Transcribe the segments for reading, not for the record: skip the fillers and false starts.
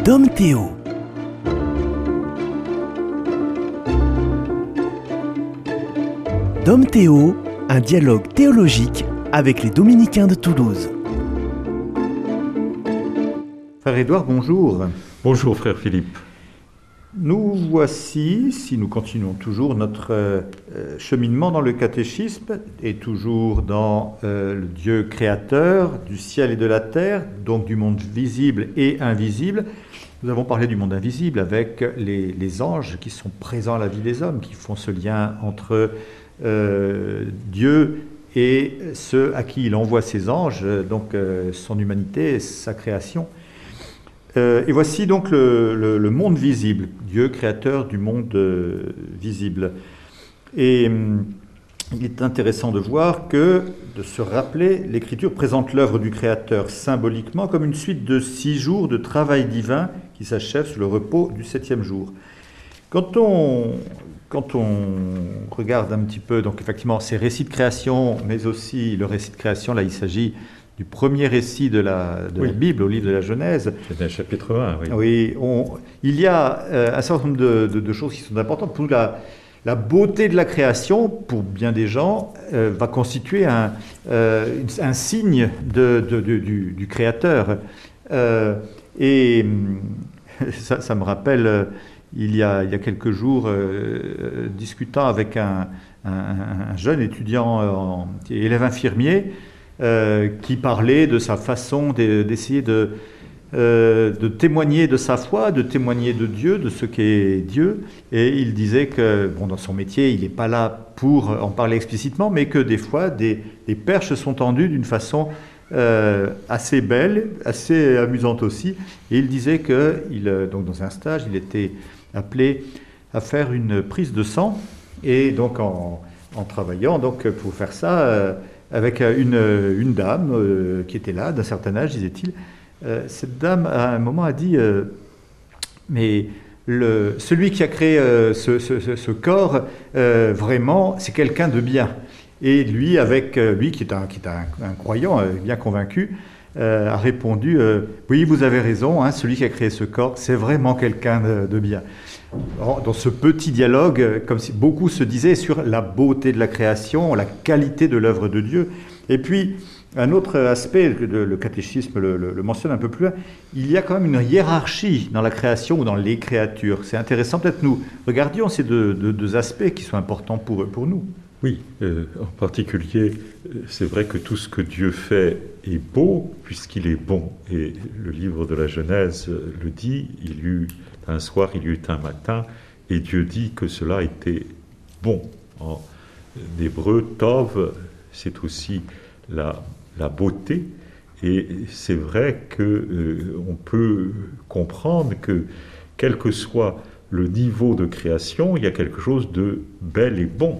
Dom Théo. Dom Théo, un dialogue théologique avec les Dominicains de Toulouse. Frère Édouard, bonjour. Bonjour frère Philippe. Nous voici, si nous continuons toujours notre cheminement dans le catéchisme, et toujours dans le Dieu créateur du ciel et de la terre, donc du monde visible et invisible. Nous avons parlé du monde invisible avec les anges qui sont présents à la vie des hommes, qui font ce lien entre Dieu et ceux à qui il envoie ses anges, donc son humanité, sa création. Et voici donc le monde visible, Dieu créateur du monde visible. Et il est intéressant de se rappeler, l'Écriture présente l'œuvre du Créateur symboliquement comme une suite de 6 jours de travail divin qui s'achève sur le repos du 7e jour. Quand on regarde un petit peu, donc effectivement, ces récits de création, mais aussi le récit de création, là il s'agit du premier récit de la Bible, au livre de la Genèse. C'est le chapitre 1, oui. Oui, il y a un certain nombre de choses qui sont importantes. Pour la beauté de la création, pour bien des gens, va constituer un signe du Créateur. Et ça me rappelle, il y a quelques jours, discutant avec un jeune étudiant, élève infirmier, qui parlait de sa façon d'essayer de témoigner de sa foi, de témoigner de Dieu, de ce qu'est Dieu. Et il disait que, dans son métier, il n'est pas là pour en parler explicitement, mais que des fois, des perches sont tendues d'une façon assez belle, assez amusante aussi. Et il disait que, donc dans un stage, il était appelé à faire une prise de sang. Et donc, en travaillant donc, pour faire ça, avec une dame qui était là, d'un certain âge, disait-il. Cette dame, à un moment, a dit mais celui qui a créé ce corps, vraiment, c'est quelqu'un de bien. Et lui, qui est un croyant bien convaincu, a répondu oui, vous avez raison, celui qui a créé ce corps, c'est vraiment quelqu'un de bien. Dans ce petit dialogue, comme si beaucoup se disaient sur la beauté de la création, la qualité de l'œuvre de Dieu. Et puis, un autre aspect, le catéchisme le mentionne un peu plus loin, il y a quand même une hiérarchie dans la création ou dans les créatures. C'est intéressant, peut-être nous regardions ces deux aspects qui sont importants pour nous. Oui, en particulier, c'est vrai que tout ce que Dieu fait est beau, puisqu'il est bon. Et le livre de la Genèse le dit, il y eut un soir, il y eut un matin, et Dieu dit que cela était bon. En hébreu, tov, c'est aussi la beauté, et c'est vrai qu'on peut comprendre que, quel que soit le niveau de création, il y a quelque chose de bel et bon.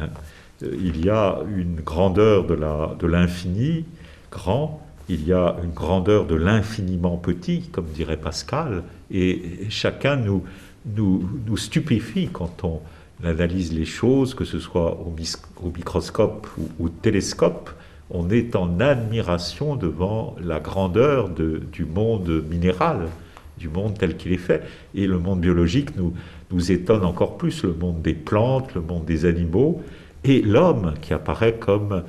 Il y a une grandeur de l'infini, grand, il y a une grandeur de l'infiniment petit, comme dirait Pascal, et chacun nous stupéfie quand on analyse les choses, que ce soit au microscope ou au télescope. On est en admiration devant la grandeur du monde minéral, du monde tel qu'il est fait. Et le monde biologique nous étonne encore plus, le monde des plantes, le monde des animaux, et l'homme qui apparaît comme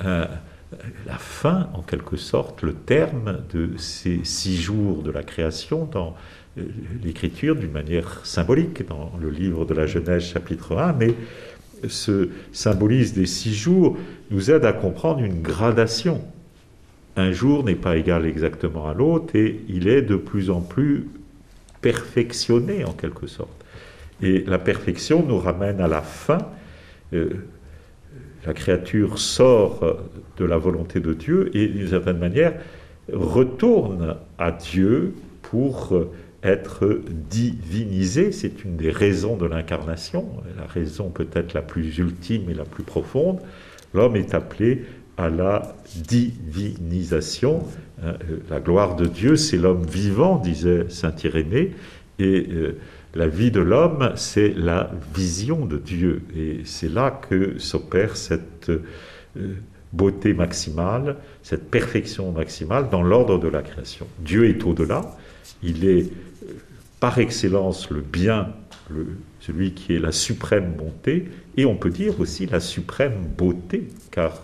la fin, en quelque sorte, le terme de ces 6 jours de la création dans l'Écriture, d'une manière symbolique, dans le livre de la Genèse, chapitre 1, mais ce symbolisme des 6 jours nous aide à comprendre une gradation. Un jour n'est pas égal exactement à l'autre, et il est de plus en plus perfectionné, en quelque sorte. Et la perfection nous ramène à la fin. La créature sort de la volonté de Dieu et, d'une certaine manière, retourne à Dieu pour être divinisée. C'est une des raisons de l'incarnation, la raison peut-être la plus ultime et la plus profonde. L'homme est appelé à la divinisation. La gloire de Dieu, c'est l'homme vivant, disait saint Irénée, et la vie de l'homme, c'est la vision de Dieu. Et c'est là que s'opère cette beauté maximale, cette perfection maximale dans l'ordre de la création. Dieu est au-delà, il est par excellence le bien, celui qui est la suprême bonté, et on peut dire aussi la suprême beauté, car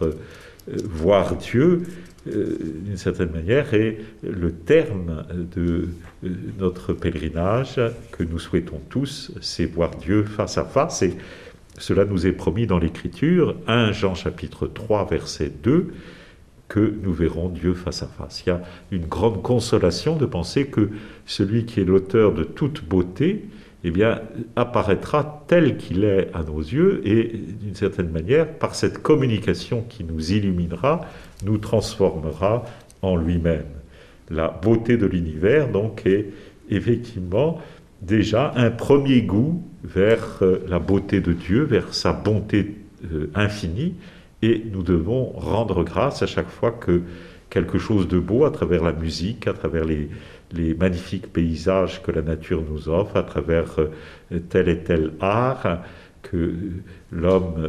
voir Dieu, d'une certaine manière, est le terme de notre pèlerinage que nous souhaitons tous, c'est voir Dieu face à face, et cela nous est promis dans l'Écriture, 1 Jean chapitre 3, verset 2, que nous verrons Dieu face à face. Il y a une grande consolation de penser que celui qui est l'auteur de toute beauté, eh bien, apparaîtra tel qu'il est à nos yeux et, d'une certaine manière, par cette communication qui nous illuminera, nous transformera en lui-même. La beauté de l'univers, donc, est effectivement déjà un premier goût vers la beauté de Dieu, vers sa bonté infinie, et nous devons rendre grâce à chaque fois que quelque chose de beau, à travers la musique, à travers les magnifiques paysages que la nature nous offre, à travers tel et tel art que l'homme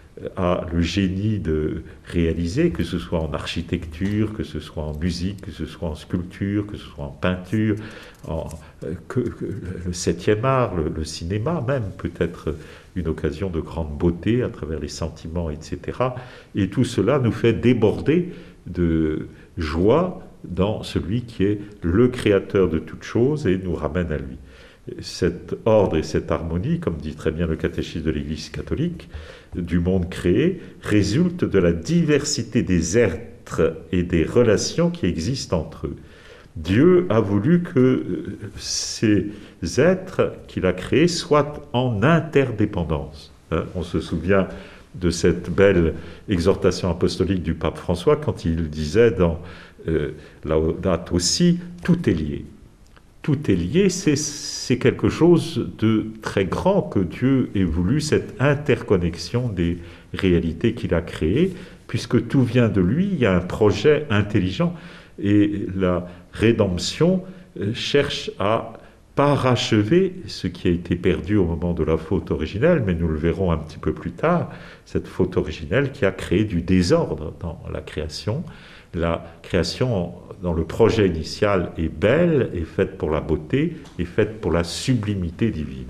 a le génie de réaliser, que ce soit en architecture, que ce soit en musique, que ce soit en sculpture, que ce soit en peinture, que le 7e art, le cinéma même, peut être une occasion de grande beauté à travers les sentiments, etc. Et tout cela nous fait déborder de joie dans celui qui est le créateur de toutes choses et nous ramène à lui. Cet ordre et cette harmonie, comme dit très bien le catéchisme de l'Église catholique, du monde créé, résulte de la diversité des êtres et des relations qui existent entre eux. Dieu a voulu que ces êtres qu'il a créés soient en interdépendance. On se souvient de cette belle exhortation apostolique du pape François quand il disait dans Laudato Si, tout est lié. Tout est lié, c'est quelque chose de très grand que Dieu ait voulu, cette interconnexion des réalités qu'il a créées, puisque tout vient de lui, il y a un projet intelligent, et la rédemption cherche à parachever ce qui a été perdu au moment de la faute originelle, mais nous le verrons un petit peu plus tard, cette faute originelle qui a créé du désordre dans la création. La création, dans le projet initial, est belle, est faite pour la beauté, est faite pour la sublimité divine.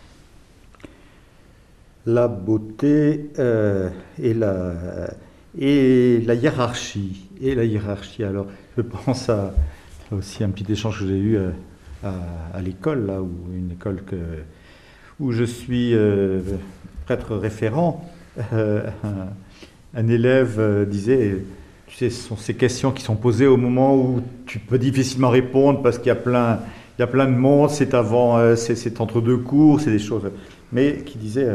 La beauté et la hiérarchie. Et la hiérarchie, alors, je pense à aussi un petit échange que j'ai eu à l'école, là, une école où je suis prêtre référent. Un élève disait... Tu sais, ce sont ces questions qui sont posées au moment où tu peux difficilement répondre parce qu'il y a plein de monde, c'est entre deux cours, c'est des choses. Mais qui disait,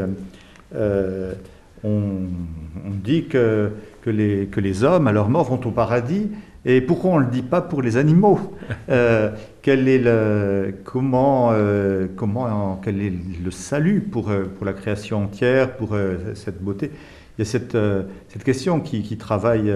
on dit que les hommes, à leur mort, vont au paradis. Et pourquoi on ne le dit pas pour les animaux? Quel est le salut pour la création entière, pour cette beauté? Il y a cette question qui travaille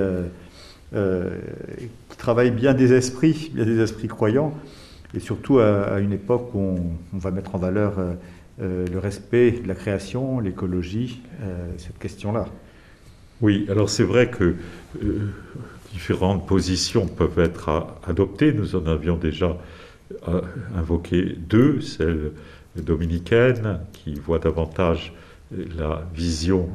bien des esprits croyants, et surtout à une époque où on va mettre en valeur le respect de la création, l'écologie, cette question-là. Oui, alors c'est vrai que différentes positions peuvent être adoptées. Nous en avions déjà invoqué deux, celle dominicaine qui voit davantage la vision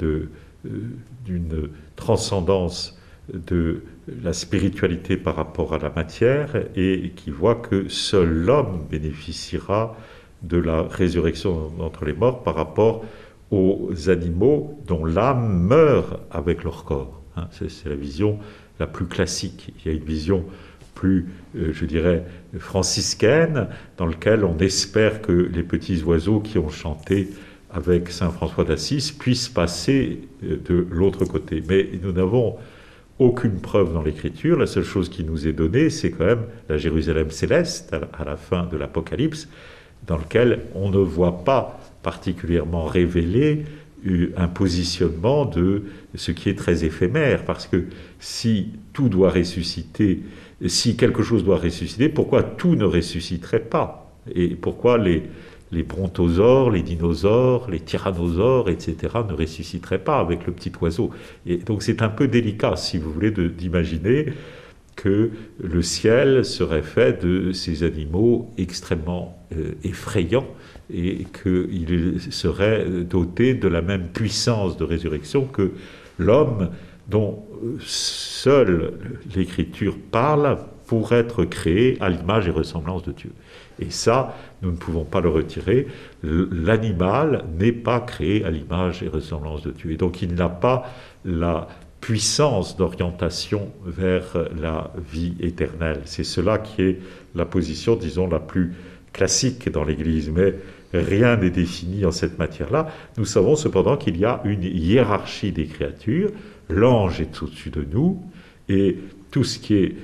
d'une transcendance de la spiritualité par rapport à la matière et qui voit que seul l'homme bénéficiera de la résurrection d'entre les morts par rapport aux animaux dont l'âme meurt avec leur corps. C'est la vision la plus classique. Il y a une vision plus, je dirais, franciscaine, dans laquelle on espère que les petits oiseaux qui ont chanté avec saint François d'Assise puissent passer de l'autre côté. Mais nous n'avons aucune preuve dans l'Écriture. La seule chose qui nous est donnée, c'est quand même la Jérusalem céleste, à la fin de l'Apocalypse, dans lequel on ne voit pas particulièrement révélé un positionnement de ce qui est très éphémère, parce que si tout doit ressusciter, si quelque chose doit ressusciter, pourquoi tout ne ressusciterait pas? Et pourquoi les les brontosaures, les dinosaures, les tyrannosaures, etc. ne ressusciteraient pas avec le petit oiseau. Et donc c'est un peu délicat, si vous voulez, d'imaginer que le ciel serait fait de ces animaux extrêmement effrayants et qu'il serait doté de la même puissance de résurrection que l'homme dont seule l'Écriture parle pour être créé à l'image et ressemblance de Dieu. Et ça, nous ne pouvons pas le retirer. L'animal n'est pas créé à l'image et ressemblance de Dieu. Et donc il n'a pas la puissance d'orientation vers la vie éternelle. C'est cela qui est la position, disons, la plus classique dans l'Église. Mais rien n'est défini en cette matière-là. Nous savons cependant qu'il y a une hiérarchie des créatures. L'ange est au-dessus de nous, et tout ce qui est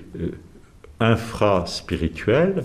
infra-spirituel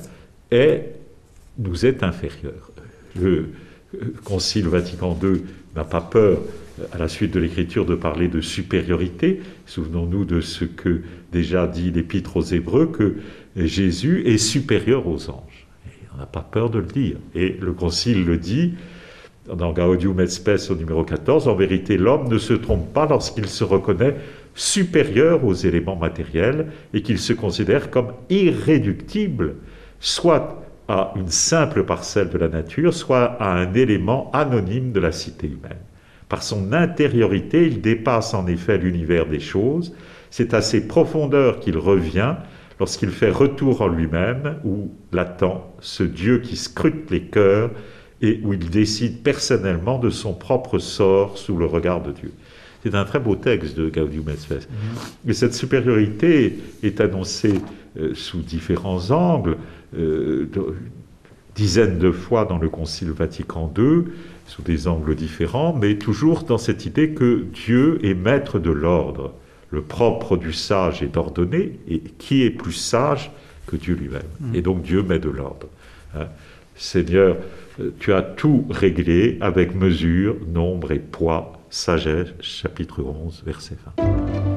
nous est inférieur. Le Concile Vatican II n'a pas peur, à la suite de l'Écriture, de parler de supériorité. Souvenons-nous de ce que déjà dit l'Épître aux Hébreux, que Jésus est supérieur aux anges. Et on n'a pas peur de le dire. Et le Concile le dit dans Gaudium et Spes au numéro 14, en vérité, l'homme ne se trompe pas lorsqu'il se reconnaît supérieur aux éléments matériels et qu'il se considère comme irréductible, soit à une simple parcelle de la nature, soit à un élément anonyme de la cité humaine. Par son intériorité, il dépasse en effet l'univers des choses. C'est à ses profondeurs qu'il revient lorsqu'il fait retour en lui-même, où l'attend ce Dieu qui scrute les cœurs et où il décide personnellement de son propre sort sous le regard de Dieu. C'est un très beau texte de Gaudium et Spes. Et cette supériorité est annoncée sous différents angles, dizaines de fois dans le Concile Vatican II, sous des angles différents, mais toujours dans cette idée que Dieu est maître de l'ordre. Le propre du sage est d'ordonner, et qui est plus sage que Dieu lui-même? Et donc Dieu met de l'ordre. Seigneur, tu as tout réglé avec mesure, nombre et poids. Sagesse, chapitre 11, verset 20.